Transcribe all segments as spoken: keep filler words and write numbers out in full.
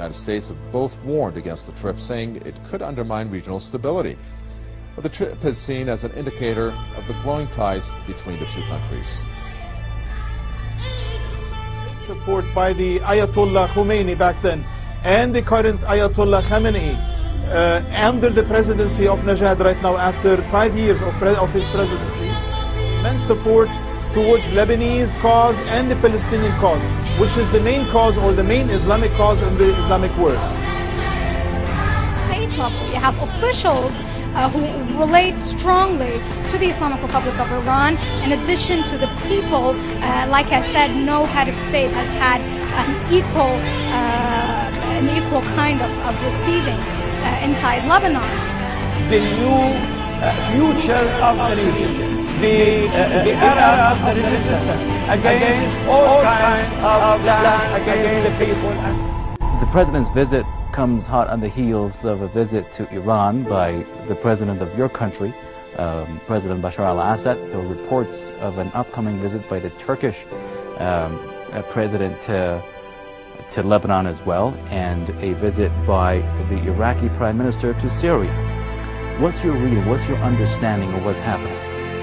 United States have both warned against the trip, saying it could undermine regional stability. But the trip is seen as an indicator of the growing ties between the two countries. Support by the Ayatollah Khomeini back then and the current Ayatollah Khamenei uh, under the presidency of Najad right now, after five years of, pre of his presidency, immense support towards Lebanese cause and the Palestinian cause, which is the main cause or the main Islamic cause in the Islamic world. State level, you have officials uh, who relate strongly to the Islamic Republic of Iran. In addition to the people, uh, like I said, no head of state has had an equal, uh, an equal kind of, of receiving uh, inside Lebanon. The new uh, future of the region. The, uh, the era of the resistance against all kinds of land, against the people. The president's visit comes hot on the heels of a visit to Iran by the president of your country, um, President Bashar al-Assad. There were reports of an upcoming visit by the Turkish um, uh, president to, to Lebanon as well, and a visit by the Iraqi prime minister to Syria. What's your reading, what's your understanding of what's happening?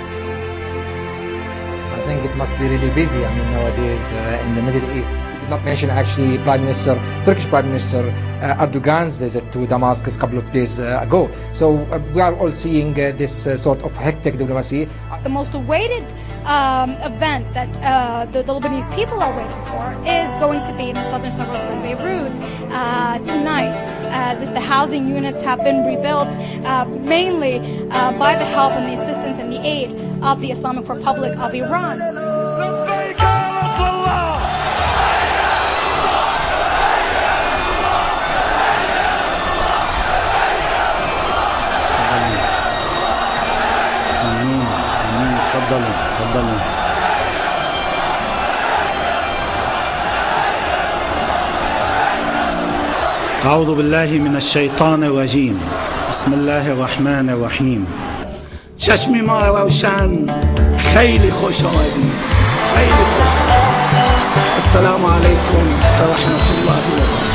I think it must be really busy. I mean, nowadays uh, in the Middle East. We did not mention actually Prime Minister, Turkish Prime Minister uh, Erdogan's visit to Damascus a couple of days uh, ago. So uh, we are all seeing uh, this uh, sort of hectic diplomacy. The most awaited um, event that uh, the, the Lebanese people are waiting for is going to be in the southern suburbs of Beirut uh, tonight. Uh, this, the housing units have been rebuilt uh, mainly uh, by the help and the assistance and the aid of the Islamic Republic of Iran. أعوذ بالله من الشيطان الرجيم بسم الله الرحمن الرحیم. چشم ما روشن، خیلی خوش آمدید، خیلی خوش آمدید. السلام علیکم و رحمت الله و برکاته.